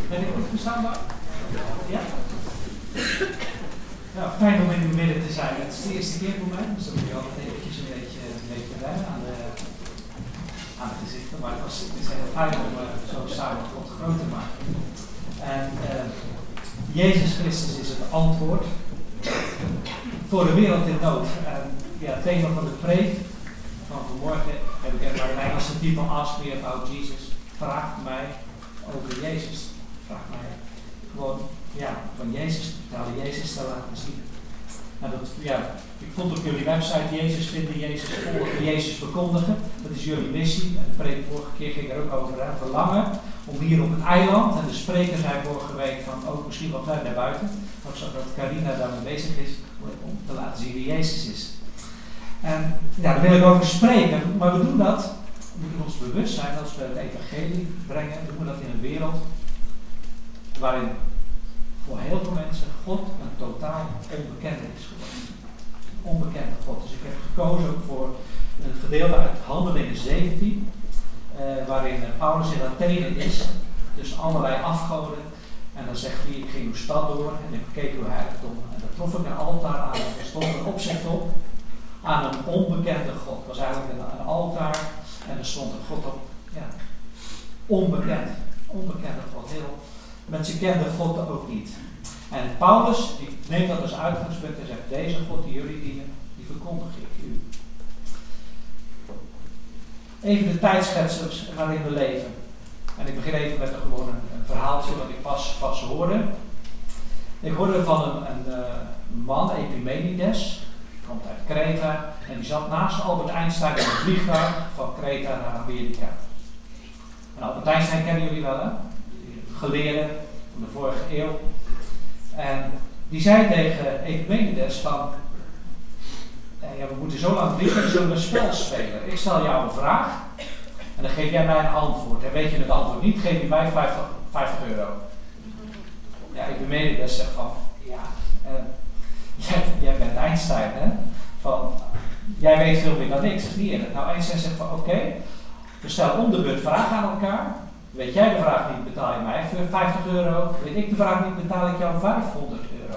Ben ik goed verstaanbaar? Ja? Nou, fijn om in uw midden te zijn. Het is de eerste keer voor mij, dus dan moet je altijd eventjes een beetje wennen aan de gezichten. Maar het is heel fijn om zo samen God groot te maken. En Jezus Christus is het antwoord voor de wereld in nood. En ja, het thema van de preek van vanmorgen heb ik in mijn Engelse titel Ask Me About Jesus. Vraag mij over Jezus. Vraag mij gewoon van Jezus te vertellen, Jezus te laten zien. Nou, ik vond op jullie website Jezus vinden, Jezus volgen, Jezus verkondigen. Dat is jullie missie. En de preek vorige keer ging er ook over verlangen om hier op het eiland. En de spreker zei vorige week van ook misschien wat verder naar buiten. Ook zodat Carina daarmee bezig is om te laten zien wie Jezus is. En daar wil ik over spreken. Maar we doen dat, we moeten ons bewust zijn als we het evangelie brengen. We doen dat in een wereld waarin voor heel veel mensen God een totaal onbekende is geworden. Een onbekende God. Dus ik heb gekozen ook voor een gedeelte uit Handelingen 17, waarin Paulus in Athene is, dus allerlei afgoden. En dan zegt hij, ik ging uw stad door en ik keek uw heiligdom. En daar trof ik een altaar aan en er stond een opschrift op aan een onbekende God. Het was eigenlijk een altaar en er stond een God op, onbekende God. Mensen kenden God ook niet. En Paulus, die neemt dat als uitgangspunt en zegt, deze God die jullie dienen, die verkondig ik u. Even de tijdschetsers waarin we leven. En ik begin even met gewoon een verhaaltje wat ik pas hoorde. Ik hoorde van een man, Epimenides, die komt uit Kreta, en die zat naast Albert Einstein in een vliegtuig van Kreta naar Amerika. En Albert Einstein kennen jullie wel, hè? Geleerde van de vorige eeuw. En die zei tegen Epimenides van, we moeten zo lang vliegen, zullen we een spel spelen. Ik stel jou een vraag en dan geef jij mij een antwoord. En weet je het antwoord niet, geef je mij 50 euro. Ja, Epimenides zegt van, jij bent Einstein, hè? Van, jij weet veel meer dan ik, zeg niet eerlijk. Nou, Einstein zegt van, oké, we stellen om de beurt vragen aan elkaar. Weet jij de vraag niet, betaal je mij 50 euro. Weet ik de vraag niet, betaal ik jou 500 euro.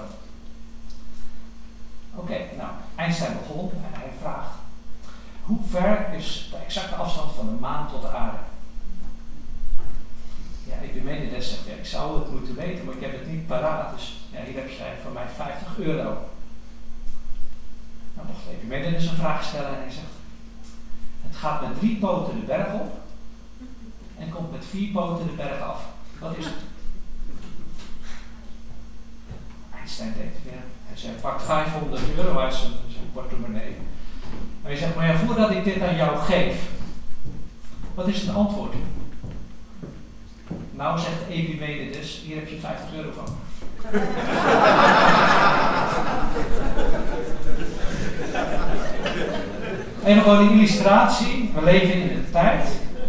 Oké, nou, Einstein begon en hij vraagt, hoe ver is de exacte afstand van de maan tot de aarde? Ja, Epimenides zegt, ik zou het moeten weten, maar ik heb het niet paraat. Dus hier heb jij van mij 50 euro. Nou, mocht Epimenides een vraag stellen en hij zegt, het gaat met 3 poten de berg op en komt met 4 poten de berg af. Wat is het? Einstein denkt, hij zegt, pak 500 euro uit zijn portemonnee. En hij zegt, maar voordat ik dit aan jou geef, wat is het antwoord? Nou, zegt Epimenides, hier heb je 50 euro van. En gewoon een illustratie, we leven in een tijd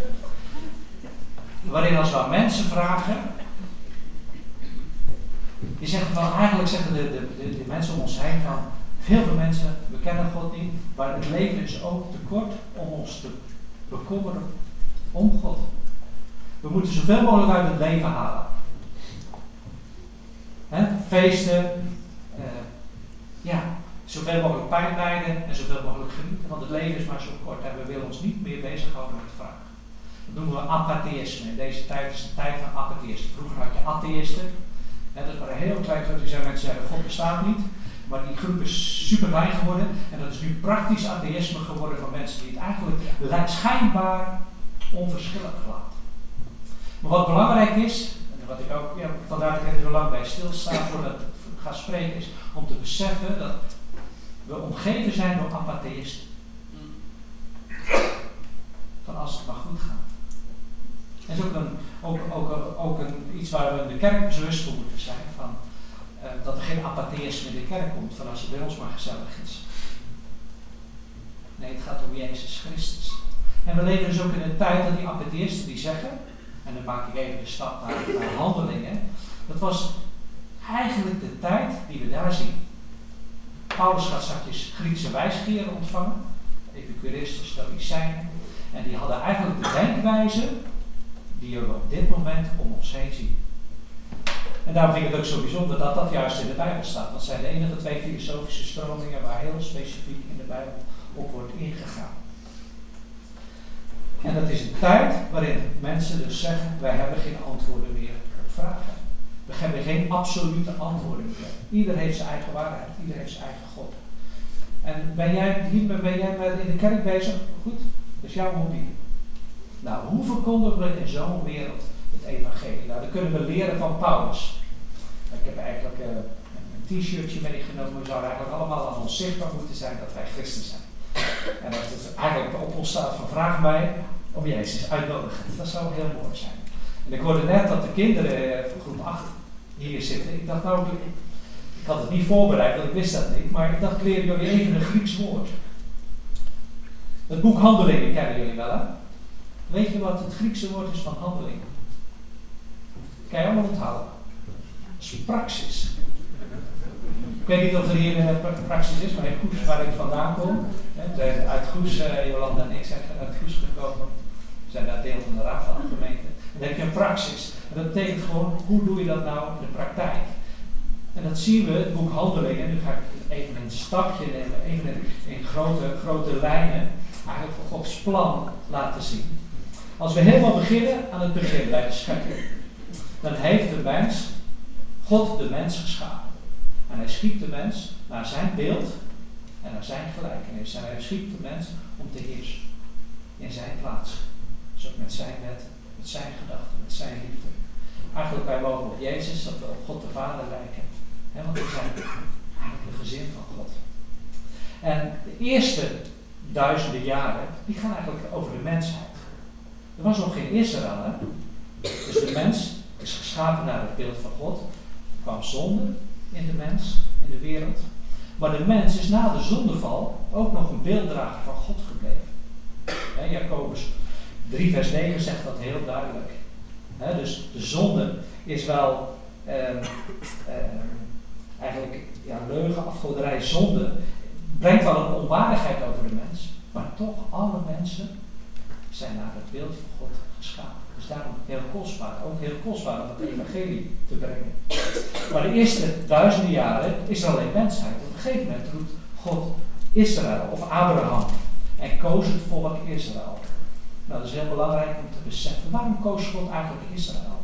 waarin als we aan mensen vragen, die zeggen van, eigenlijk zeggen de mensen om ons heen van, heel veel mensen, we kennen God niet, maar het leven is ook te kort om ons te bekommeren om God. We moeten zoveel mogelijk uit het leven halen. Feesten, zoveel mogelijk pijn lijden en zoveel mogelijk genieten, want het leven is maar zo kort en we willen ons niet meer bezighouden met vragen. Dat noemen we apatheïsme. In deze tijd is een tijd van apatheïsme. Vroeger had je atheïsten. Dat waren heel klein groep. Die zijn mensen zeggen, God bestaat niet. Maar die groep is super klein geworden. En dat is nu praktisch atheïsme geworden van mensen die het eigenlijk schijnbaar onverschillig laten. Maar wat belangrijk is, en wat ik ook, vandaar dat ik er zo lang bij stilsta voordat ik ga spreken, is om te beseffen dat we omgeven zijn door apatheïsten. Van als het maar goed gaat. Dat is ook iets waar we in de kerk bewust voor moeten zijn. Van, dat er geen apatheïsme in de kerk komt. Van als het bij ons maar gezellig is. Nee, het gaat om Jezus Christus. En we leven dus ook in een tijd dat die apatheïsten die zeggen. En dan maak ik even de stap naar Handelingen. Dat was eigenlijk de tijd die we daar zien. Paulus gaat straks Griekse wijsgeren ontvangen. Epicuristen, Stoïcijnen. En die hadden eigenlijk de denkwijze die we op dit moment om ons heen zien. En daarom vind ik het ook zo bijzonder dat dat juist in de Bijbel staat. Dat zijn de enige 2 filosofische stromingen waar heel specifiek in de Bijbel op wordt ingegaan. En dat is een tijd waarin mensen dus zeggen, wij hebben geen antwoorden meer op vragen. We hebben geen absolute antwoorden meer. Ieder heeft zijn eigen waarheid, ieder heeft zijn eigen God. En ben jij in de kerk bezig? Goed, dat is jouw hobby. Nou, hoe verkondigen we in zo'n wereld het evangelie? Nou, dat kunnen we leren van Paulus. Ik heb eigenlijk een t-shirtje meegenomen. We zouden eigenlijk allemaal aan ons zichtbaar moeten zijn dat wij christen zijn. En dat het eigenlijk op ons staat van vraag mij om Jezus uitnodigen. Dat zou heel mooi zijn. En ik hoorde net dat de kinderen van groep 8 hier zitten. Ik dacht nou, ik had het niet voorbereid, want ik wist dat niet. Maar ik dacht, ik leer jullie even een Grieks woord. Het boek Handelingen kennen jullie wel, hè? Weet je wat het Griekse woord is van handelingen? Kan je allemaal onthouden? Dat is praxis. Ik weet niet of er hier praxis is, maar in Goes, waar ik vandaan kom. We zijn uit Goes, Jolanda en ik zijn uit Goes gekomen. We zijn daar deel van de raad van de gemeente. En dan heb je een praxis. En dat betekent gewoon, hoe doe je dat nou in de praktijk? En dat zien we, het boek Handelingen. Nu ga ik even een stapje nemen, even in grote lijnen, eigenlijk voor Gods plan laten zien. Als we helemaal beginnen aan het begin bij de schepping, dan heeft de mens, God de mens geschapen. En hij schiep de mens naar zijn beeld en naar zijn gelijkenis. En hij schiep de mens om te heersen. In zijn plaats. Dus ook met zijn wet, met zijn gedachten, met zijn liefde. Eigenlijk wij mogen op Jezus, dat we op God de Vader lijken. Want we zijn eigenlijk een gezin van God. En de eerste duizenden jaren, die gaan eigenlijk over de mensheid. Er was nog geen Israël, hè? Dus de mens is geschapen naar het beeld van God. Er kwam zonde in de mens, in de wereld. Maar de mens is na de zondeval ook nog een beelddrager van God gebleven. Jacobus 3 vers 9 zegt dat heel duidelijk. Dus de zonde is wel eigenlijk leugen, afgoderij, zonde. Brengt wel een onwaardigheid over de mens. Maar toch, alle mensen zijn naar het beeld van God geschapen. Dus daarom heel kostbaar. Ook heel kostbaar om het evangelie te brengen. Maar de eerste duizenden jaren is er alleen mensheid. Op een gegeven moment roept God Israël of Abraham. En koos het volk Israël. Nou, dat is heel belangrijk om te beseffen. Waarom koos God eigenlijk Israël?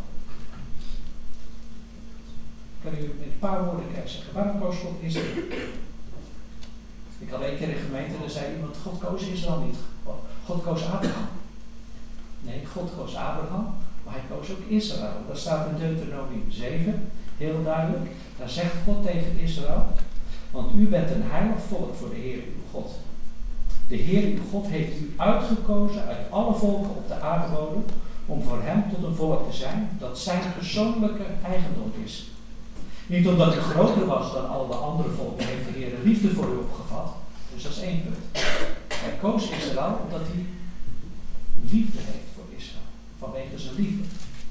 Kan u in een paar woorden zeggen. Waarom koos God Israël? Ik had 1 keer in de gemeente, en zei iemand, God koos Israël niet. God koos Abraham. Nee, God koos Abraham, maar hij koos ook Israël. Dat staat in Deuteronomium 7, heel duidelijk. Daar zegt God tegen Israël, want u bent een heilig volk voor de Heer uw God. De Heer uw God heeft u uitgekozen uit alle volken op de aardbodem, om voor hem tot een volk te zijn, dat zijn persoonlijke eigendom is. Niet omdat u groter was dan alle andere volken, heeft de Heer liefde voor u opgevat. Dus dat is 1 punt. Hij koos Israël omdat hij liefde heeft voor Israël. Vanwege zijn liefde.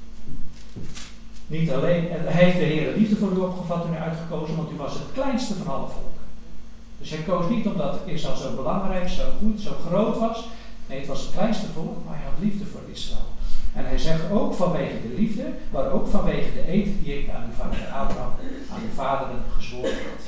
Niet alleen, hij heeft de Heer liefde voor u opgevat en u uitgekozen, want u was het kleinste van alle volken. Dus hij koos niet omdat Israël zo belangrijk, zo goed, zo groot was. Nee, het was het kleinste volk, maar hij had liefde voor Israël. En hij zegt ook vanwege de liefde, maar ook vanwege de eed die ik aan uw vader Abraham, aan uw vaderen gezworen had.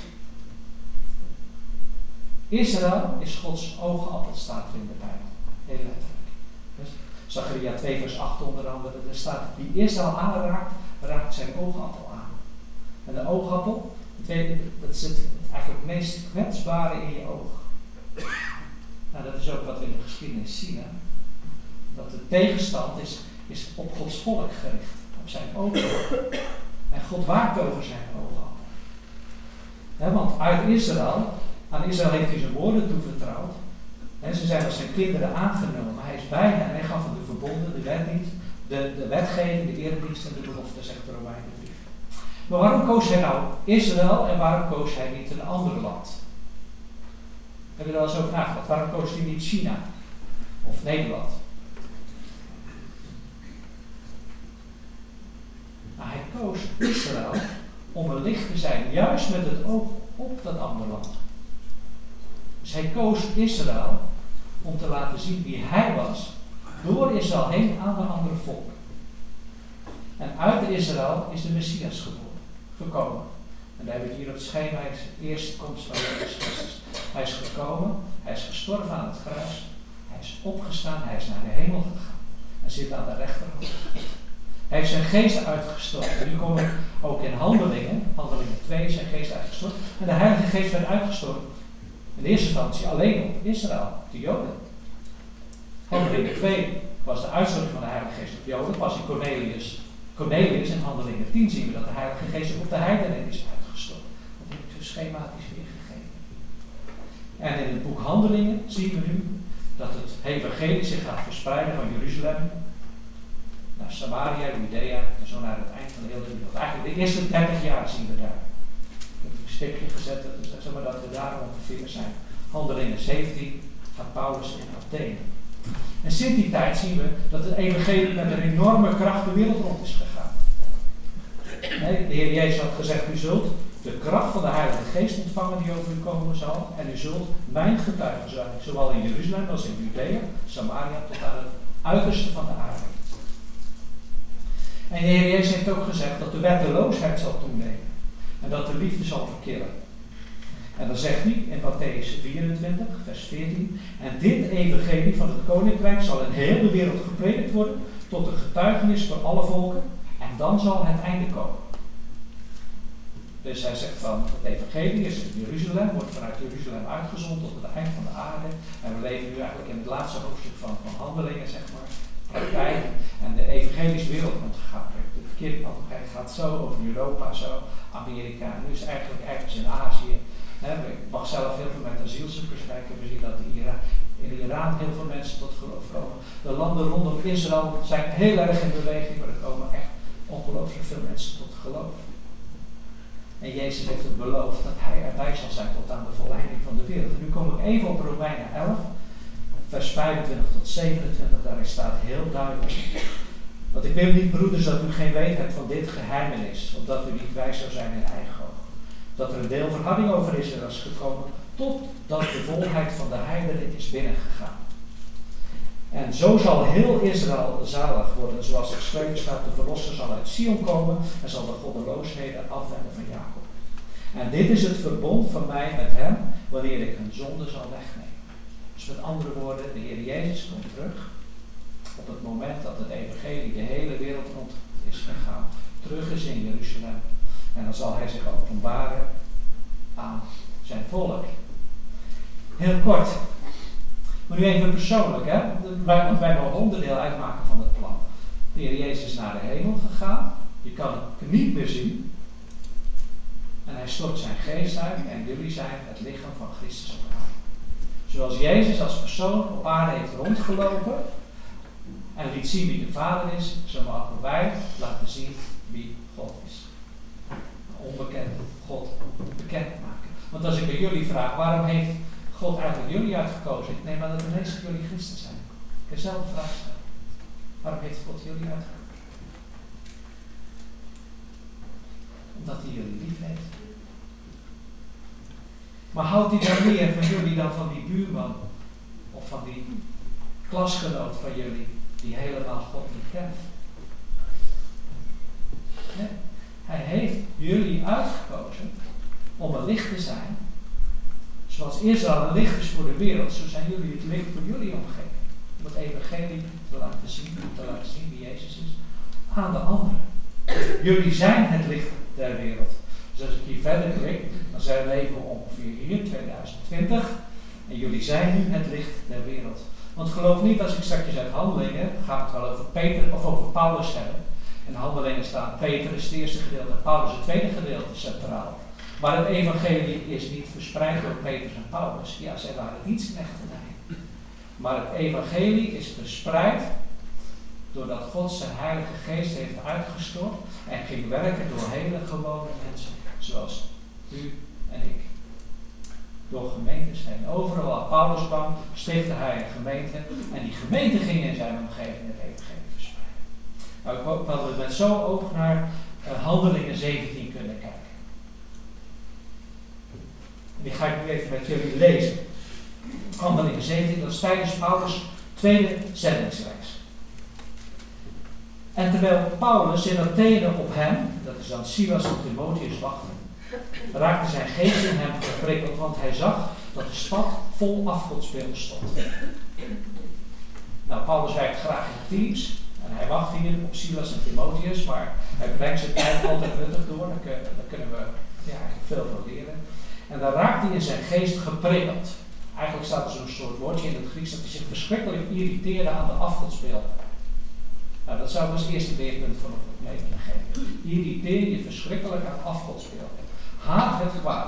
Israël is Gods oogappel, staat er in de Bijbel. Heel letterlijk. Dus Zacharia 2 vers 8 onder andere, er staat, wie Israël aanraakt, raakt zijn oogappel aan. En de oogappel, dat zit eigenlijk het meest kwetsbare in je oog. Nou, dat is ook wat we in de geschiedenis zien. Hè? Dat de tegenstand is op Gods volk gericht. Op zijn oogappel. En God waakt over zijn oogappel. Want uit Israël, aan Israël heeft hij zijn woorden toevertrouwd. Ze zijn als zijn kinderen aangenomen. Hij is bij hen en hij gaf hem de verbonden, de wetdienst, de wetgeving, de eredienst en de belofte, zegt de Romeinenbrief. Maar waarom koos hij nou Israël en waarom koos hij niet een ander land? Heb je er wel eens over nagedacht? Waarom koos hij niet China of Nederland? Nou, hij koos Israël om een licht te zijn, juist met het oog op dat andere land. Dus hij koos Israël om te laten zien wie hij was, door Israël heen aan de andere volken. En uit Israël is de Messias geboren. gekomen. En dan hebben we hier op het schema, hij is de eerste komst van Jezus Christus. Hij is gekomen, hij is gestorven aan het kruis, hij is opgestaan, hij is naar de hemel gegaan. En zit aan de rechterhand. Hij heeft zijn geest uitgestort. En nu komen we ook in Handelingen 2, zijn geest uitgestort. En de Heilige Geest werd uitgestort in eerste instantie alleen op Israël, de Joden. Handelingen 2 was de uitstorting van de Heilige Geest op Joden. Pas in Cornelius in Handelingen 10 zien we dat de Heilige Geest op de heidenen is uitgestort. Dat heb ik zo schematisch weergegeven. En in het boek Handelingen zien we nu dat het evangelie zich gaat verspreiden van Jeruzalem naar Samaria, Judea en zo naar het eind van de hele wereld. Eigenlijk de eerste 30 jaar zien we daar. Ik heb een stipje gezet, dus zeg maar dat we daar ongeveer zijn. Handelingen 17 gaat Paulus in Athene. En sinds die tijd zien we dat het evangelie met een enorme kracht de wereld rond is gegaan. Nee, de Heer Jezus had gezegd, u zult de kracht van de Heilige Geest ontvangen die over u komen zal. En u zult mijn getuige zijn, zowel in Jeruzalem als in Judea, Samaria, tot aan het uiterste van de aarde. En de Heer Jezus heeft ook gezegd dat de wetteloosheid zal toenemen. En dat de liefde zal verkillen. En dan zegt hij in Mattheüs 24, vers 14. En dit evangelie van het koninkrijk zal in heel de wereld gepredikt worden tot een getuigenis voor alle volken. En dan zal het einde komen. Dus hij zegt van het evangelie is in Jeruzalem, wordt vanuit Jeruzalem uitgezonden tot het eind van de aarde. En we leven nu eigenlijk in het laatste hoofdstuk van Handelingen, zeg maar. Praktijk. En de evangelische wereld wordt gegaan. De verkeerde gaat zo over Europa, zo Amerika. En nu is het eigenlijk ergens in Azië. Ik mag zelf heel veel met asielzoekers kijken. We zien dat in Iran heel veel mensen tot geloof komen. De landen rondom Israël zijn heel erg in beweging, maar er komen echt ongelooflijk veel mensen tot geloof. En Jezus heeft het beloofd dat hij erbij zal zijn tot aan de volleinding van de wereld. En nu kom ik even op Romeinen 11, vers 25 tot 27. Daarin staat heel duidelijk. Want ik wil niet, broeders, dat u geen weet hebt van dit geheimenis, opdat u niet wijs zou zijn in eigen oog. Dat er een deel verharding over Israël is gekomen, totdat de volheid van de heidenen is binnengegaan. En zo zal heel Israël zalig worden, zoals er geschreven staat, de verlosser zal uit Sion komen en zal de goddeloosheden afwenden van Jacob. En dit is het verbond van mij met hem, wanneer ik hun zonde zal wegnemen. Dus met andere woorden, de Heer Jezus komt terug, op het moment dat het evangelie de hele wereld rond is gegaan, terug is in Jeruzalem. En dan zal hij zich openbaren aan zijn volk. Heel kort. Maar nu even persoonlijk, hè? Wij mogen onderdeel uitmaken van het plan. De Heer Jezus is naar de hemel gegaan. Je kan het niet meer zien. En hij stort zijn geest uit en jullie zijn het lichaam van Christus op aarde. Zoals Jezus als persoon op aarde heeft rondgelopen en liet zien wie de Vader is, zo mogen wij laten zien wie God is. Onbekend God bekend maken. Want als ik aan jullie vraag, waarom heeft God eigenlijk jullie uitgekozen? Ik neem aan dat de meeste van jullie christen zijn. Ik heb dezelfde vraag stellen. Waarom heeft God jullie uitgekozen? Omdat hij jullie lief heeft. Maar houdt hij dan meer van jullie dan van die buurman? Of van die klasgenoot van jullie die helemaal God niet kent? Nee. Hij heeft jullie uitgekozen om een licht te zijn. Zoals Israël een licht is voor de wereld, zo zijn jullie het licht voor jullie omgeving. Om het evangelie te laten zien wie Jezus is aan de anderen. Jullie zijn het licht der wereld. Dus als ik hier verder klik, dan zijn we leven ongeveer hier, 2020. En jullie zijn nu het licht der wereld. Want geloof niet, als ik straks uit Handelingen, gaan we het wel over Peter of over Paulus hebben. In Handelingen staat Peter is het eerste gedeelte en Paulus het tweede gedeelte centraal. Maar het evangelie is niet verspreid door Petrus en Paulus. Ja, zij waren dienstknechten. Maar het evangelie is verspreid doordat God zijn heilige geest heeft uitgestort en ging werken door hele gewone mensen, zoals u en ik. Door gemeentes heen. Overal waar Paulus kwam, stichtte hij een gemeente en die gemeente ging in zijn omgeving het evangelie verspreiden. Nou, ik hoop dat we met zo'n oog naar Handelingen 17 kunnen kijken. En die ga ik nu even met jullie lezen. Handelingen 17, dat is tijdens Paulus' tweede zendingsreis. En terwijl Paulus in Athene op hem, dat ze dan Silas en Timotheus wachten, raakte zijn geest in hem geprikkeld, want hij zag dat de stad vol afgodsbeelden stond. Nou, Paulus werkt graag in teams en hij wacht hier op Silas en Timotheus, maar hij brengt zijn tijd altijd nuttig door, daar kunnen we veel van leren. En dan raakt hij in zijn geest geprikkeld. Eigenlijk staat er zo'n soort woordje in het Grieks dat hij zich verschrikkelijk irriteerde aan de afgodsbeelden. Nou, dat zou ik als eerste leerpunt vanochtend mee kunnen geven. Irriteer je verschrikkelijk aan afgodsbeelden. Haat het kwaad.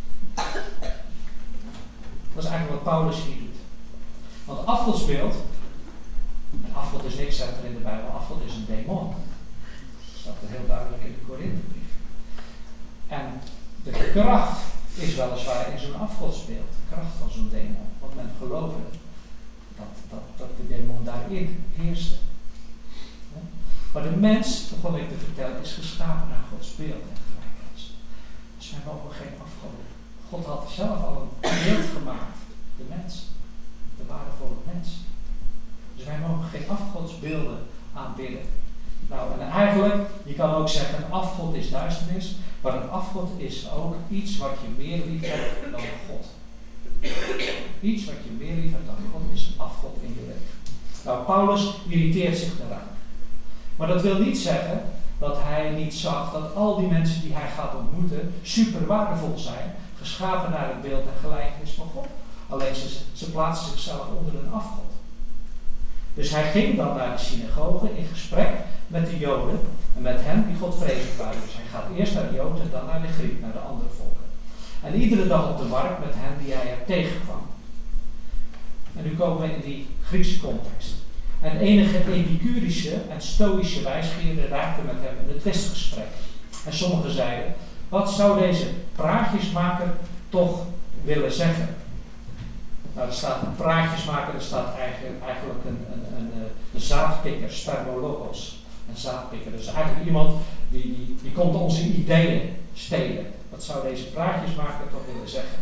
Dat is eigenlijk wat Paulus hier doet. Want afgodsbeeld, en afgod is niks, staat er in de Bijbel, afgod is een demon. Dat staat er heel duidelijk in de Korinthebrief. En de kracht is weliswaar in zo'n afgodsbeeld, de kracht van zo'n demon. Want men geloofde dat de demon daarin heerste. Maar de mens, begon ik te vertellen, is geschapen naar Gods beeld en gelijkenis. Dus wij mogen geen afgoden. God had zelf al een beeld gemaakt, de mens, de waardevolle mens. Dus wij mogen geen afgodsbeelden aanbidden. Nou, en eigenlijk, je kan ook zeggen, een afgod is duisternis, maar een afgod is ook iets wat je meer lief hebt dan God. Iets wat je meer lief hebt dan God is een afgod in je leven. Nou, Paulus irriteert zich daaraan. Maar dat wil niet zeggen dat hij niet zag dat al die mensen die hij gaat ontmoeten super waardevol zijn, geschapen naar het beeld en gelijkenis van God. Alleen ze plaatsen zichzelf onder een afgod. Dus hij ging dan naar de synagoge in gesprek met de Joden en met hen die Godvrezend waren. Dus hij gaat eerst naar de Joden en dan naar de Grieken, naar de andere volken. En iedere dag op de markt met hen die hij er tegenkwam. En nu komen we in die Griekse context. En enige epicurische en stoïsche wijsgeeren raakten met hem in het twistgesprek. En sommigen zeiden, wat zou deze praatjesmaker toch willen zeggen? Nou, er staat een praatjesmaker, er staat eigenlijk een zaadpikker, spermologos. Een zaadpikker, dus eigenlijk iemand die komt onze ideeën stelen. Wat zou deze praatjesmaker toch willen zeggen?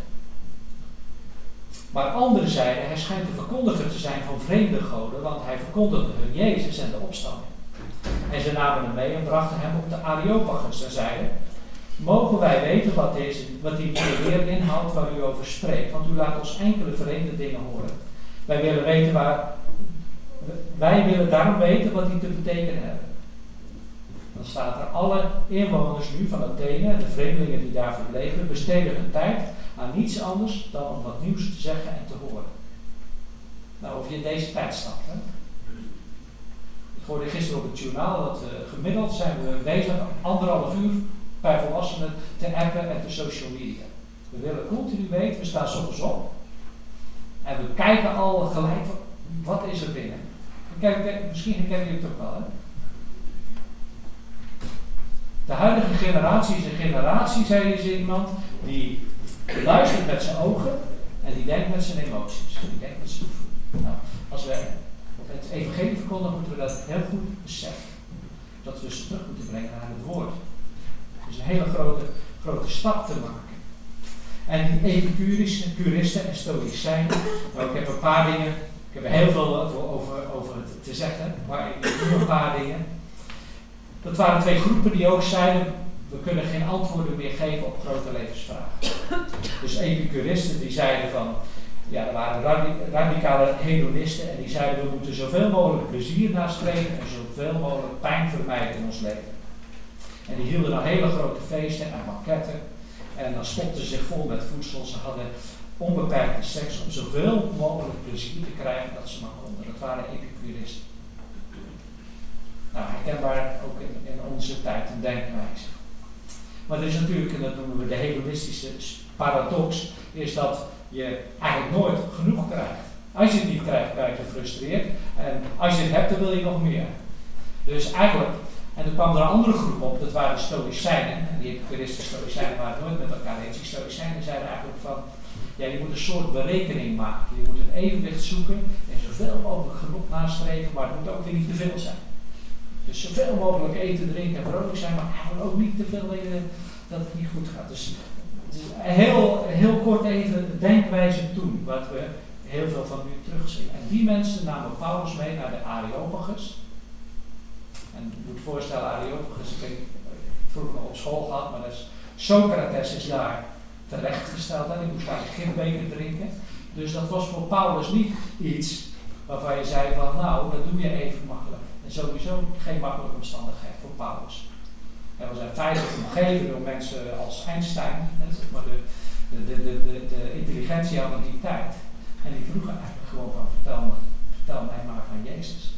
Maar anderen zeiden, hij schijnt de verkondiger te zijn van vreemde goden, want hij verkondigde hun Jezus en de opstanding. En ze namen hem mee en brachten hem op de Areopagus en zeiden, mogen wij weten wat die nieuwe leer inhoudt waar u over spreekt, want u laat ons enkele vreemde dingen horen. Wij willen daarom weten wat die te betekenen hebben. Dan staat er, alle inwoners nu van Athene en de vreemdelingen die daar verbleven, besteden hun tijd aan niets anders dan om wat nieuws te zeggen en te horen. Nou, of je in deze tijd staat. Hè? Ik hoorde gisteren op het journaal dat gemiddeld zijn we bezig 1,5 uur per volwassene te appen en te social media. We willen continu weten, we staan 's ochtends op en we kijken al gelijk wat is er binnen. Kijk, misschien herkennen jullie het ook wel. Hè? De huidige generatie is een generatie, zei ze iemand, die luistert met zijn ogen en die denkt met zijn emoties. Die denkt met zijn gevoel. Nou, als we het evangelie verkondigen, moeten we dat heel goed beseffen. Dat we ze terug moeten brengen naar het woord. Dus een hele grote stap te maken. En die epicurische, puristen en stoïcijnen, nou, ik heb een paar dingen, ik heb er heel veel over te zeggen, maar ik noem een paar dingen. Dat waren 2 groepen die ook zeiden, we kunnen geen antwoorden meer geven op grote levensvragen. Dus epicuristen die zeiden van, ja, er waren radicale hedonisten en die zeiden we moeten zoveel mogelijk plezier nastreven en zoveel mogelijk pijn vermijden in ons leven. En die hielden dan hele grote feesten en banketten en dan stopten ze zich vol met voedsel. Ze hadden onbeperkte seks om zoveel mogelijk plezier te krijgen dat ze maar konden. Dat waren epicuristen. Nou, herkenbaar ook in onze tijd een denkwijze. Maar er is natuurlijk, en dat noemen we de hedonistische paradox, is dat je eigenlijk nooit genoeg krijgt. Als je het niet krijgt, ben je gefrustreerd. En als je het hebt, dan wil je nog meer. Dus eigenlijk, en er kwam er een andere groep op, dat waren de stoïcijnen. En die epicuristen stoïcijnen waren nooit met elkaar eens. Die stoïcijnen zeiden eigenlijk van, ja, je moet een soort berekening maken. Je moet een evenwicht zoeken en zoveel mogelijk genoeg nastreven, maar het moet ook weer niet te veel zijn. Dus zoveel mogelijk eten, drinken en vrolijk zijn, maar eigenlijk ook niet te veel dat het niet goed gaat. Dus heel kort even de denkwijze toen, wat we heel veel van nu terugzien. En die mensen namen Paulus mee naar de Areopagus. En je moet voorstellen, Areopagus, ik vroeg nog op school gehad, maar Socrates is daar terechtgesteld en die moest daar een gifbeker drinken. Dus dat was voor Paulus niet iets waarvan je zei van nou, dat doe je even makkelijk. En sowieso geen makkelijke omstandigheid voor Paulus. Hij was in feite omgeven door mensen als Einstein, zeg maar de intelligentie van die tijd. En die vroegen eigenlijk gewoon van vertel mij maar van Jezus.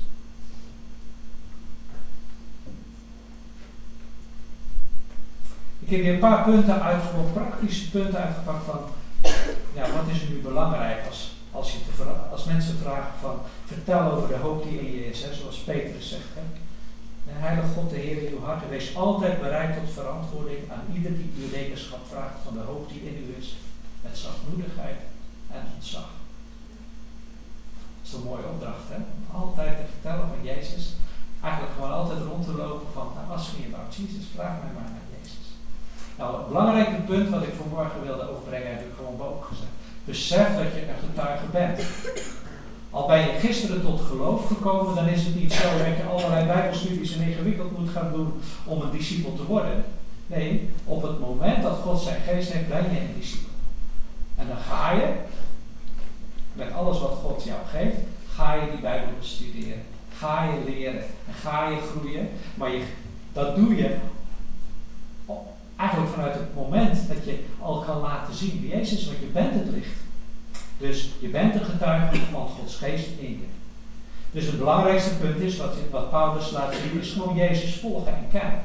Ik heb hier een paar punten uitgepakt, praktische punten uitgepakt van wat is er nu belangrijk als mensen vragen van vertel over de hoop die in je is, hè, zoals Petrus zegt. Hè. De Heilige God, de Heer in uw hart, en wees altijd bereid tot verantwoording aan ieder die u rekenschap vraagt van de hoop die in u is, met zachtmoedigheid en ontzag. Dat is een mooie opdracht, hè? Om altijd te vertellen van Jezus, eigenlijk gewoon altijd rond te lopen van, ask me about Jesus, vraag mij maar naar Jezus. Nou, het belangrijke punt wat ik vanmorgen wilde overbrengen, heb ik gewoon boven gezegd. Besef dat je een getuige bent. Al ben je gisteren tot geloof gekomen, dan is het niet zo dat je allerlei bijbelstudies en ingewikkeld moet gaan doen om een discipel te worden. Nee, op het moment dat God zijn geest heeft, ben je een discipel. En dan ga je, met alles wat God jou geeft, ga je die Bijbel bestuderen. Ga je leren en ga je groeien. Maar dat doe je eigenlijk vanuit het moment dat je al kan laten zien wie Jezus is, want je bent het licht. Dus je bent een getuige van Gods geest in je. Dus het belangrijkste punt is, wat Paulus laat zien, is gewoon Jezus volgen en kennen.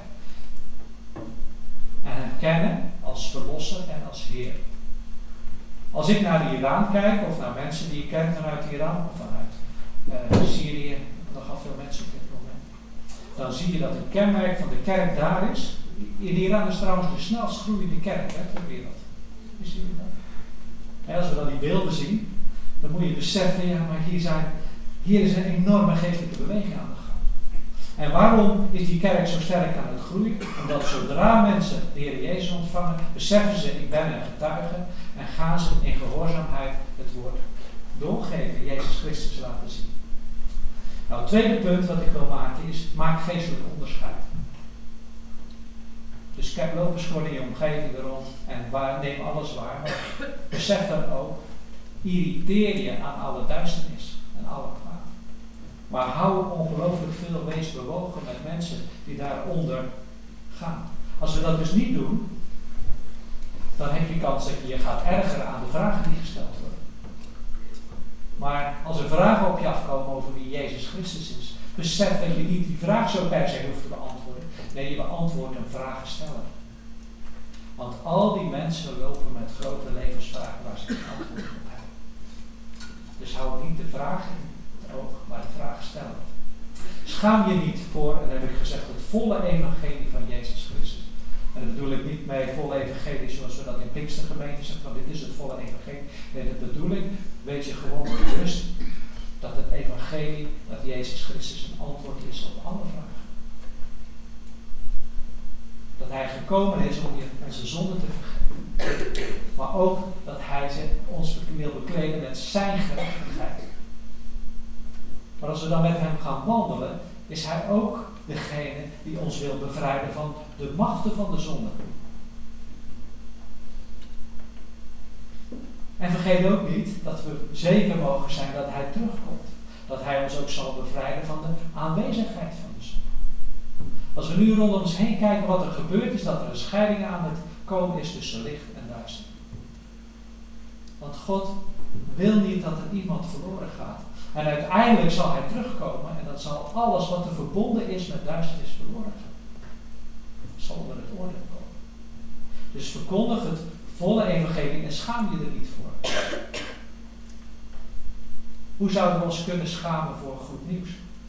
En hem kennen als verlosser en als Heer. Als ik naar Iran kijk, of naar mensen die ik ken vanuit Iran, of vanuit Syrië, ik heb nogal veel mensen op dit moment, dan zie je dat een kenmerk van de kerk daar is. In Iran is trouwens de snelst groeiende kerk ter wereld. Wisten jullie dat? En als we dan die beelden zien, dan moet je beseffen, maar hier is een enorme geestelijke beweging aan de gang. En waarom is die kerk zo sterk aan het groeien? Omdat zodra mensen de Heer Jezus ontvangen, beseffen ze, ik ben een getuige, en gaan ze in gehoorzaamheid het woord doorgeven, Jezus Christus laten zien. Nou, het tweede punt wat ik wil maken is, maak geestelijk onderscheid. Dus loop eens gewoon in je omgeving rond en neem alles waar. Maar besef dan ook, irriteer je aan alle duisternis en alle kwaad. Maar hou ongelooflijk veel, wees bewogen met mensen die daaronder gaan. Als we dat dus niet doen, dan heb je kans dat je je gaat ergeren aan de vragen die gesteld worden. Maar als er vragen op je afkomen over wie Jezus Christus is, besef dat je niet die vraag zo per se hoeft te beantwoorden. Nee, je beantwoordt een vragensteller. Want al die mensen lopen met grote levensvragen waar ze geen antwoord op hebben. Dus hou niet de vraag in het oog, maar de vragensteller. Schaam je niet voor, en dan heb ik gezegd, het volle evangelie van Jezus Christus. En dat bedoel ik niet mee volle evangelie zoals we dat in Pinkstergemeenten zeggen, van dit is het volle evangelie. Nee, dat bedoel ik, weet je gewoon bewust dat het evangelie, dat Jezus Christus een antwoord is op alle vragen. Dat hij gekomen is om onze zonden te vergeven. Maar ook dat hij ons wil bekleden met zijn gerechtigheid. Maar als we dan met hem gaan wandelen, is hij ook degene die ons wil bevrijden van de machten van de zonde. En vergeet ook niet dat we zeker mogen zijn dat hij terugkomt. Dat hij ons ook zal bevrijden van de aanwezigheid van de zonde. Als we nu rondom ons heen kijken wat er gebeurt, is dat er een scheiding aan het komen is tussen licht en duister. Want God wil niet dat er iemand verloren gaat. En uiteindelijk zal hij terugkomen en dan zal alles wat er verbonden is met duisternis verloren gaan. Zal onder het oordeel komen. Dus verkondig het volle evangelie en schaam je er niet voor. Hoe zouden we ons kunnen schamen voor goed nieuws?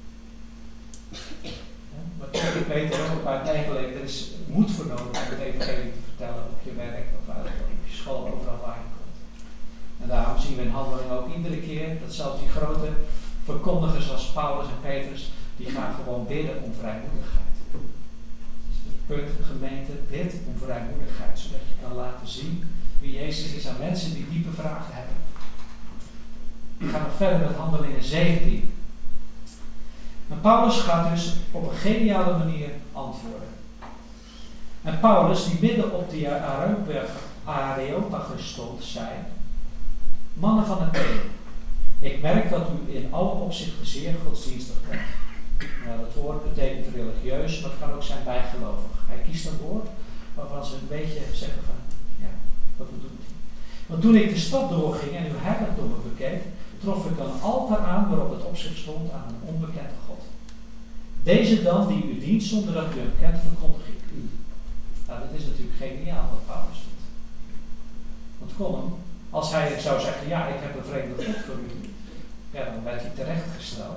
Maar toch, ik weet er ook uit eigen leven, er is moed voor nodig om het evangelie te vertellen op je werk of uit, op je school, overal waar je komt. En daarom zien we in Handelingen ook iedere keer dat zelfs die grote verkondigers als Paulus en Petrus, die gaan gewoon bidden om vrijmoedigheid. Dus het punt, gemeente, bid om vrijmoedigheid, zodat je kan laten zien wie Jezus is aan mensen die diepe vragen hebben. We gaan nog verder met Handelingen 17. En Paulus gaat dus op een geniale manier antwoorden. En Paulus, die midden op die Areopagus stond, zei: mannen van Athene, ik merk dat u in alle opzichten zeer godsdienstig bent. Nou, dat woord betekent religieus, maar het kan ook zijn bijgelovig. Hij kiest een woord waarvan ze een beetje zeggen van, ja, wat bedoelt hij? Want toen ik de stad doorging en uw heiligdommen bekeek, trof ik een altaar aan waarop het opschrift stond aan een onbekende God. Deze dan die u dient zonder dat u hem kent, verkondig ik u. Nou, dat is natuurlijk geniaal wat Paulus doet. Want kom hem, als hij zou zeggen, ja, ik heb een vreemde God voor u, ja, dan werd hij terechtgesteld.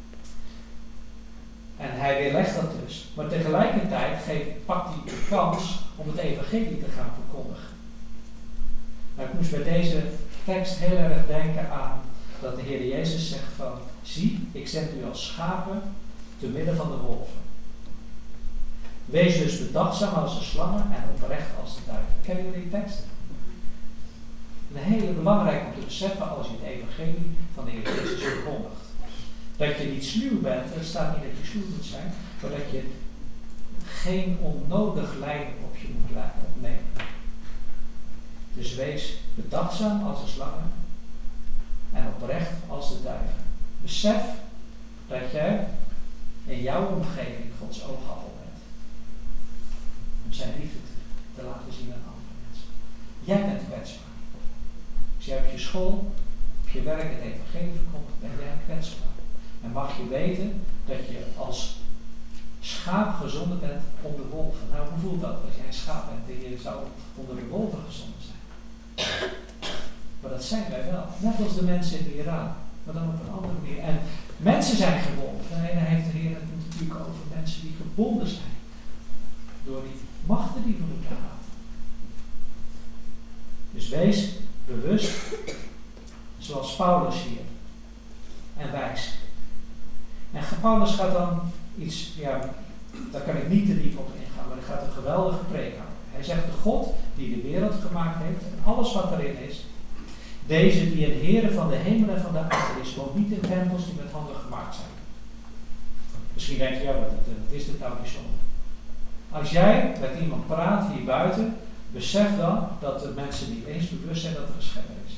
En hij weerlegt dat dus. Maar tegelijkertijd pakt hij de kans om het evangelie te gaan verkondigen. Nou, ik moest bij deze tekst heel erg denken aan dat de Heer Jezus zegt van, zie, ik zet u als schapen te midden van de wolven. Wees dus bedachtzaam als de slangen en oprecht als de duiven. Kennen jullie die tekst? Een hele belangrijke om te beseffen als je het evangelie van de Heer Jezus verkondigt. Dat je niet sluw bent, er staat niet dat je sluw moet zijn, maar dat je geen onnodig lijden op je moet opnemen. Dus wees bedachtzaam als de slangen en oprecht als de duiven. Besef dat jij in jouw omgeving Gods oogappel bent. Om zijn liefde te laten zien aan andere mensen. Jij bent kwetsbaar. Als jij op je school, op je werk het evangelie verkondigt, ben jij kwetsbaar. En mag je weten dat je als schaap gezonden bent onder wolven. Nou, hoe voelt dat als jij een schaap bent en je zou onder de wolven gezonden zijn? Maar dat zijn wij wel. Net als de mensen in Iran. Maar dan op een andere manier. En mensen zijn gebonden. En dan heeft de Heer het natuurlijk over mensen die gebonden zijn. Door die machten die we moeten haten. Dus wees bewust. Zoals Paulus hier. En wijs. En Paulus gaat dan iets, ja, daar kan ik niet te diep op ingaan, maar hij gaat een geweldige preek houden. Hij zegt, de God die de wereld gemaakt heeft en alles wat erin is, deze die een Heere van de hemel en van de aarde is, woont niet in tempels die met handen gemaakt zijn. Misschien denk je, ja, wat is dit nou bijzonder? Als jij met iemand praat hier buiten, besef dan dat de mensen niet eens bewust zijn dat er een schepper is.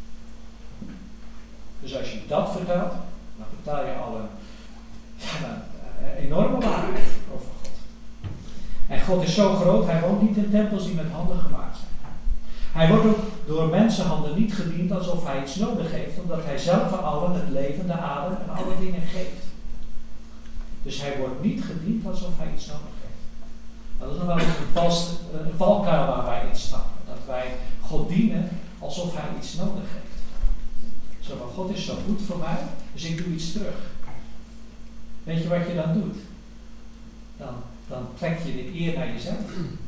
Dus als je dat vertelt, dan vertel je al een enorme waarheid over God. En God is zo groot, hij woont niet in tempels die met handen gemaakt zijn. Hij wordt ook door mensenhanden niet gediend alsof hij iets nodig heeft, omdat hij zelf aan allen het leven, de adem en alle dingen geeft. Dus hij wordt niet gediend alsof hij iets nodig heeft. Dat is nog wel eens een valkuil waar wij in stappen. Dat wij God dienen alsof hij iets nodig heeft. Zo van, God is zo goed voor mij, dus ik doe iets terug. Weet je wat je dan doet? Dan trek je de eer naar jezelf.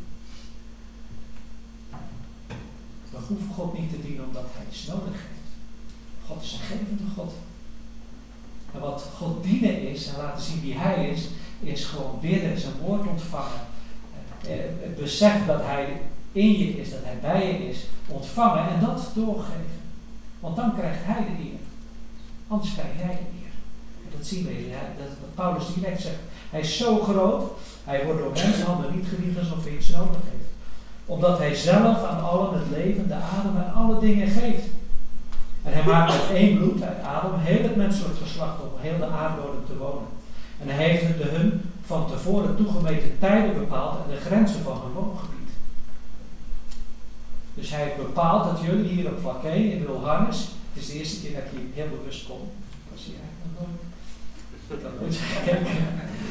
We hoeven God niet te dienen omdat hij iets nodig heeft. God is een gevende God. En wat God dienen is, en laten zien wie hij is gewoon bidden, zijn woord ontvangen. Het besef dat hij in je is, dat hij bij je is, ontvangen en dat doorgeven. Want dan krijgt hij de eer. Anders krijg jij de eer. En dat zien we, dat wat Paulus direct zegt. Hij is zo groot, hij wordt door mensenhanden niet gediend alsof hij iets nodig heeft. Omdat hij zelf aan allen het leven, de adem en alle dingen geeft. En hij maakt uit één bloed, uit adem, heel het menselijk geslacht om heel de aardbodem te wonen. En hij heeft de hun van tevoren toegemeten tijden bepaald en de grenzen van hun woongebied. Dus hij heeft bepaald dat jullie hier op Vlakke in Wilharnis, het is de eerste keer dat ik hier heel bewust kom. Ik was hier eigenlijk nog nooit. Ik had nooit gekeken.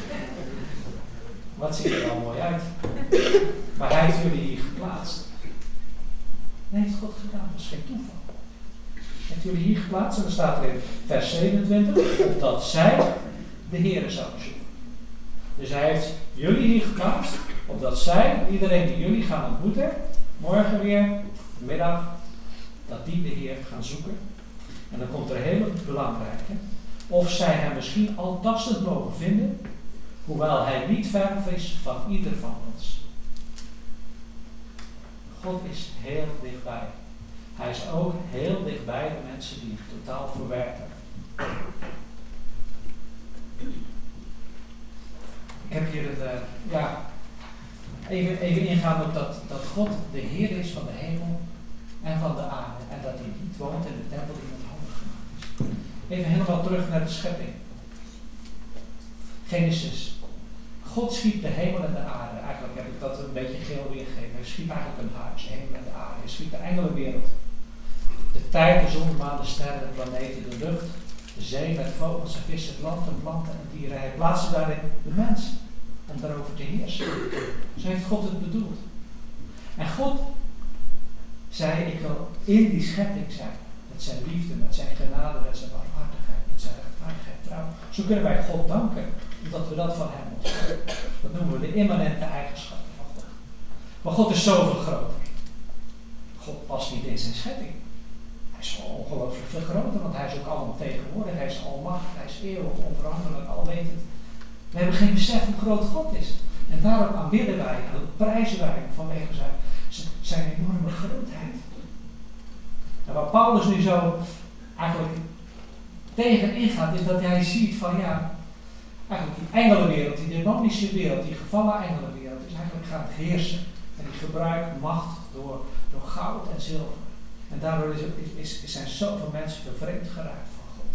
Wat ziet er al mooi uit. Maar hij heeft jullie hier geplaatst. Dat heeft God gedaan, dat is geen toeval. Hij heeft jullie hier geplaatst en dan staat er in vers 27, opdat zij de Heere zouden zoeken. Dus hij heeft jullie hier geplaatst, opdat zij, iedereen die jullie gaan ontmoeten, morgen weer, vanmiddag, dat die de Heer gaan zoeken. En dan komt er een hele belangrijke. Of zij hem misschien al tastend mogen vinden, hoewel hij niet ver is van ieder van ons. God is heel dichtbij. Hij is ook heel dichtbij de mensen die hem totaal verwerken. Ik heb hier Even ingaan op dat God de Heer is van de hemel en van de aarde. En dat hij niet woont in de tempel die met handen gemaakt is. Even helemaal terug naar de schepping. Genesis. God schiep de hemel en de aarde. Eigenlijk heb ik dat een beetje geel weergegeven. Hij schiep eigenlijk een huis, de hemel en de aarde. Hij schiep de engelenwereld. De tijd, de zon, de maan, de sterren, de planeten, de lucht, de zee met vogels en vissen, het land en planten en dieren. Hij plaatste daarin de mens om daarover te heersen. Zo heeft God het bedoeld. En God zei, ik wil in die schepping zijn. Met zijn liefde, met zijn genade, met zijn barmhartigheid, met zijn rechtvaardigheid, trouw. Zo kunnen wij God danken, omdat we dat van hem ontvangen. Dat noemen we de immanente eigenschappen van God. Maar God is zoveel groter. God past niet in zijn schepping. Hij is ongelooflijk veel groter, want hij is ook alomtegenwoordig, hij is almachtig, hij is eeuwig, onveranderlijk, alwetend. We hebben geen besef hoe groot God is. En daarom aanbidden wij en prijzen wij vanwege zijn enorme grootheid. En waar Paulus nu zo eigenlijk tegen ingaat, is dat hij ziet van eigenlijk die engelenwereld, die demonische wereld, die gevallen engelenwereld, is eigenlijk gaan heersen. En die gebruikt macht door goud en zilver. En daardoor zijn zoveel mensen vervreemd geraakt van God.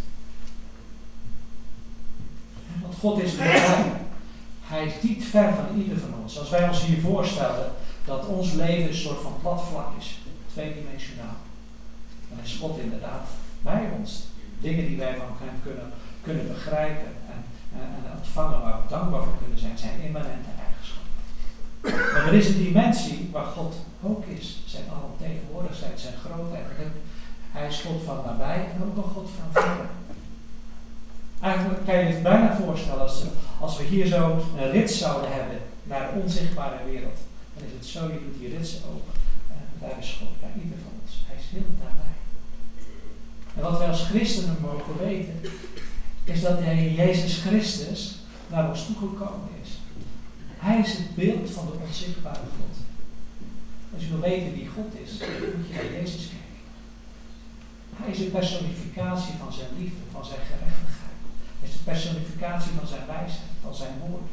Want God is dichtbij. Hij is niet ver van ieder van ons. Als wij ons hier voorstellen dat ons leven een soort van plat vlak is, tweedimensionaal, dan is God inderdaad bij ons. Dingen die wij van hem kunnen begrijpen en ontvangen, waar we dankbaar voor kunnen zijn immanente eigenschappen. Maar er is een dimensie waar God ook is. Zijn alomtegenwoordigheid, zijn grootheid. Hij is God van nabij en ook een God van verre. Eigenlijk kan je het bijna voorstellen als we hier zo een rits zouden hebben naar de onzichtbare wereld. Dan is het zo, je doet die ritsen open en daar is God bij ieder van ons. Hij is heel daarbij. En wat wij als christenen mogen weten, is dat de Heer Jezus Christus naar ons toegekomen is. Hij is het beeld van de onzichtbare God. Als je wil weten wie God is, dan moet je naar Jezus kijken. Hij is de personificatie van zijn liefde, van zijn gerechtigheid. Hij is de personificatie van zijn wijsheid, van zijn woord.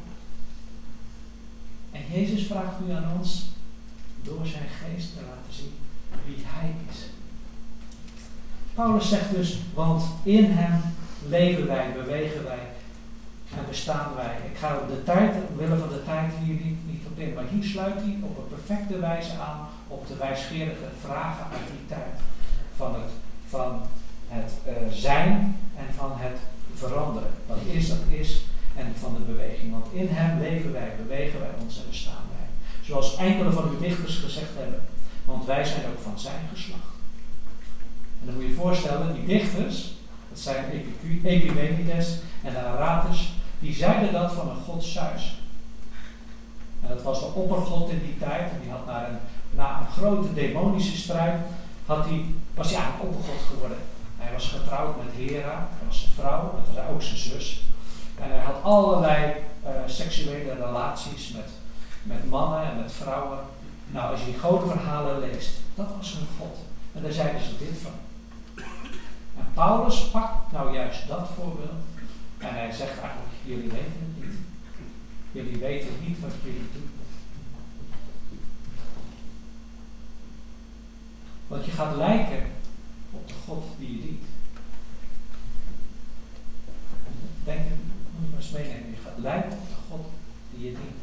En Jezus vraagt nu aan ons door zijn geest te laten zien wie hij is. Paulus zegt dus, want in hem leven wij, bewegen wij en bestaan wij. Ik ga op de tijd, omwille van de tijd hier niet op in, maar hier sluit hij op een perfecte wijze aan op de wijsgerige vragen uit die tijd. Van het zijn en van het veranderen. Wat is, dat is. En van de beweging. Want in hem leven wij, bewegen wij ons en bestaan wij. Zoals enkele van uw dichters gezegd hebben. Want wij zijn ook van zijn geslacht. En dan moet je je voorstellen, die dichters, dat zijn Epimenides en Aratus, die zeiden dat van een god Zeus. En dat was de oppergod in die tijd. En die had na een grote demonische strijd, was hij eigenlijk oppergod geworden. Hij was getrouwd met Hera, dat was zijn vrouw, dat was ook zijn zus. En hij had allerlei seksuele relaties met mannen en met vrouwen. Nou, als je die godenverhalen leest, dat was hun god. En daar zeiden ze dit van. En Paulus pakt nou juist dat voorbeeld. En hij zegt eigenlijk, jullie weten het niet. Jullie weten niet wat jullie doen. Want je gaat lijken op de God die je dient. Denk het, moet je maar eens meenemen. Je gaat lijken op de God die je dient.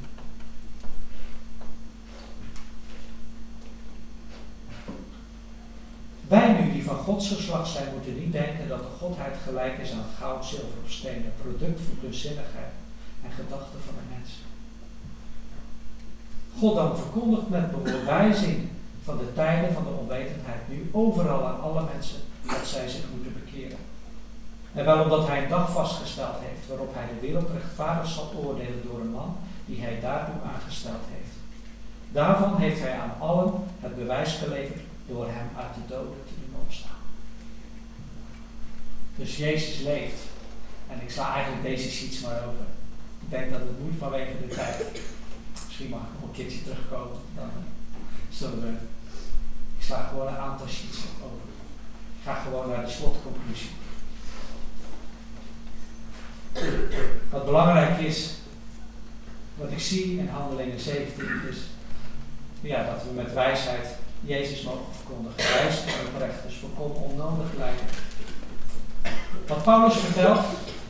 Wij nu die van Gods geslacht zijn, moeten niet denken dat de Godheid gelijk is aan goud, zilver of steen, een product van kunstzinnigheid en gedachten van de mens. God dan verkondigt met bewijzing van de tijden van de onwetendheid nu overal aan alle mensen dat zij zich moeten bekeren. En wel omdat hij een dag vastgesteld heeft waarop hij de wereld rechtvaardig zal oordelen door een man die hij daartoe aangesteld heeft. Daarvan heeft hij aan allen het bewijs geleverd door hem uit de doden te doen opstaan. Dus Jezus leeft. En ik sla eigenlijk deze sheets maar over. Ik denk dat het moet vanwege de tijd. Misschien mag ik nog een keertje terugkomen. Dan zullen we. Ik sla gewoon een aantal sheets over. Ik ga gewoon naar de slotconclusie. Wat belangrijk is wat ik zie in Handelingen 17 is dat we met wijsheid Jezus mogen verkondigen. Wijs en oprecht, dus volkomen onnodig lijden. Wat Paulus vertelt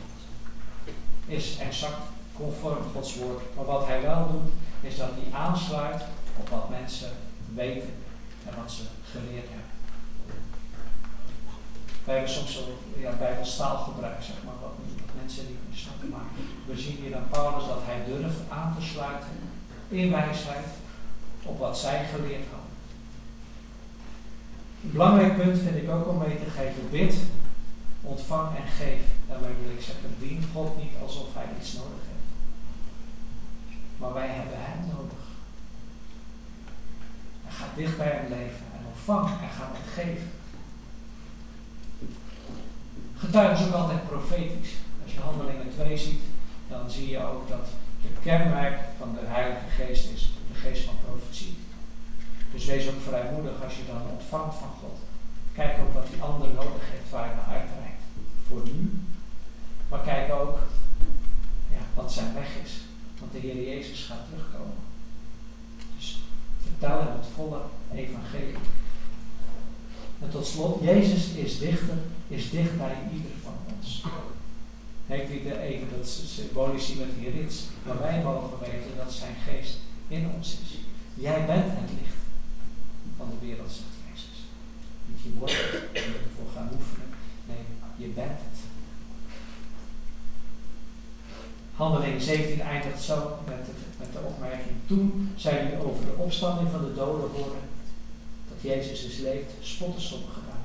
is exact conform Gods woord. Maar wat hij wel doet, is dat hij aansluit op wat mensen weten en wat ze geleerd hebben. Wij hebben soms zo bijbelstaalgebruik, zeg maar, wat mensen niet meer snappen. Maar we zien hier aan Paulus dat hij durft aan te sluiten in wijsheid op wat zij geleerd hadden. Een belangrijk punt vind ik ook om mee te geven: bid, ontvang en geef. Daarmee wil ik zeggen, dien God niet alsof hij iets nodig heeft. Maar wij hebben hem nodig. En ga dicht bij hem leven en ontvang en ga het geven. Getuigen is ook altijd profetisch. Als je Handelingen 2 ziet, dan zie je ook dat het kenmerk van de Heilige Geest is de geest van profetie. Dus wees ook vrijmoedig als je dan ontvangt van God. Kijk ook wat die ander nodig heeft waar je naar uitreikt. Voor nu. Maar kijk ook wat zijn weg is. Want de Heer Jezus gaat terugkomen. Dus vertel hem het volle evangelie. En tot slot, Jezus is dicht bij ieder van ons. Heeft hij even dat symbolisch zien met die rits. Maar wij mogen weten dat zijn geest in ons is. Jij bent het licht van de wereld, zegt Jezus. Niet je wordt het, je moet ervoor gaan oefenen. Nee, je bent het. Handelingen 17 eindigt zo met de opmerking: toen zij nu over de opstanding van de doden hoorden dat Jezus is leeft, spotten sommigen daarmee.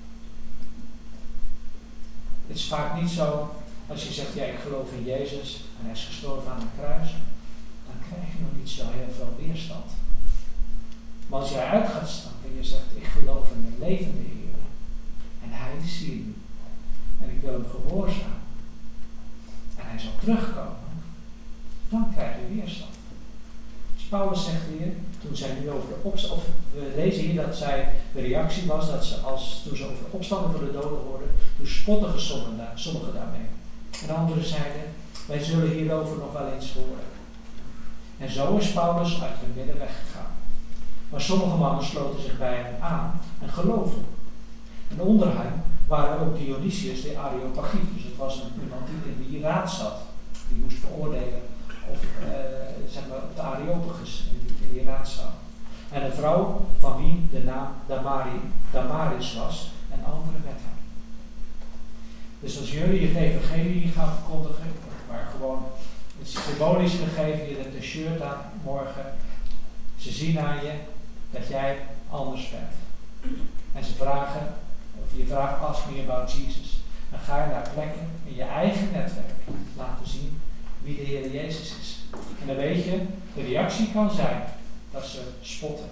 Het is vaak niet zo, als je zegt, ik geloof in Jezus en hij is gestorven aan een kruis, dan krijg je nog niet zo heel veel weerstand. Maar als jij uit gaat stappen en je zegt, ik geloof in een levende Heer en hij is hier nu en ik wil hem gehoorzamen en hij zal terugkomen, dan krijg je weerstand. Dus Paulus zegt hier, toen zij nu over de opstanding, of we lezen hier dat de reactie was dat toen ze over de opstanding van de doden hoorden, toen spottigen sommigen daarmee. En anderen zeiden, wij zullen hierover nog wel eens horen. En zo is Paulus uit hun midden weggegaan. Maar sommige mannen sloten zich bij hem aan en geloofden. En onder hen waren ook Dionysius de Areopagiet. Dus het was iemand die in die raad zat. Die moest beoordelen of op de Areopagus in die raad zat. En een vrouw van wie de naam Damaris was en anderen met hem. Dus als jullie het evangelie gaan verkondigen, maar gewoon het symbolisch gegeven, je hebt een shirt aan morgen, ze zien aan je dat jij anders bent. En ze vragen, of je vraagt, ask me about Jesus. Dan ga je naar plekken in je eigen netwerk laten zien wie de Heer Jezus is. En dan weet je, de reactie kan zijn dat ze spotten.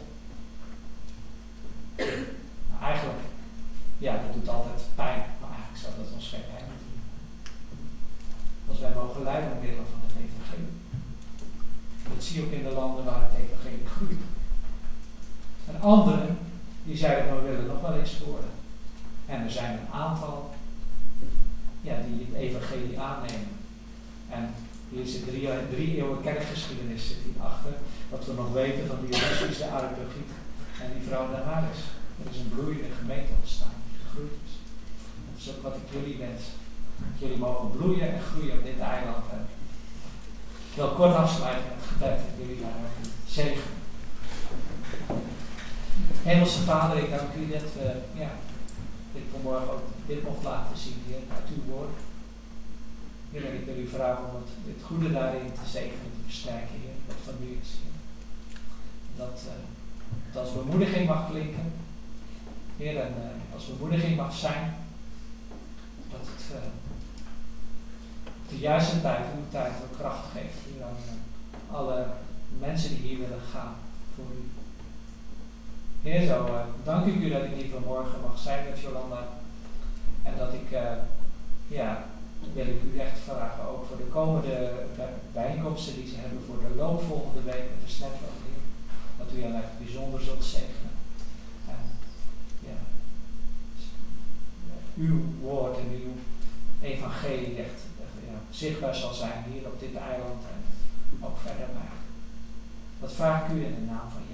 Nou, eigenlijk, dat doet altijd pijn, maar eigenlijk zou dat ons geen pijn moeten doen. Als wij mogen leiden omwille van het evangelie. Dat zie je ook in de landen waar het evangelie groeit. En anderen, die zeiden van we willen nog wel eens horen. En er zijn een aantal die het evangelie aannemen. En hier zit 3 eeuwen kerkgeschiedenis zit hierachter. Wat we nog weten van Dionysius de Areopagiet en die vrouw Damaris. Er is een bloeiende gemeente ontstaan die gegroeid is. Dat is ook wat ik jullie wens. Dat jullie mogen bloeien en groeien op dit eiland. Ik wil kort afsluiten met het gebed en jullie daar zegen. Hemelse Vader, ik dank u dat ik vanmorgen ook dit mocht laten zien, Heer, uit uw woord. Heer, ik wil u vragen om het goede daarin te zegenen, te versterken, Heer, wat van u is, Heer. Dat het als bemoediging mag klinken, Heer, en als bemoediging mag zijn, dat het de juiste tijd, uw tijd, ook kracht geeft, Heer, aan alle mensen die hier willen gaan voor u. Heer, zo dank ik u dat ik hier vanmorgen mag zijn met Jolanda. En dat ik, wil ik u echt vragen, ook voor de komende bijeenkomsten die ze hebben voor de loop volgende week met de Snapchat, Heer. Dat u hen echt bijzonder zult zegenen. En uw woord en uw evangelie echt zichtbaar zal zijn hier op dit eiland. En ook verder bij. Dat vraag ik u in de naam van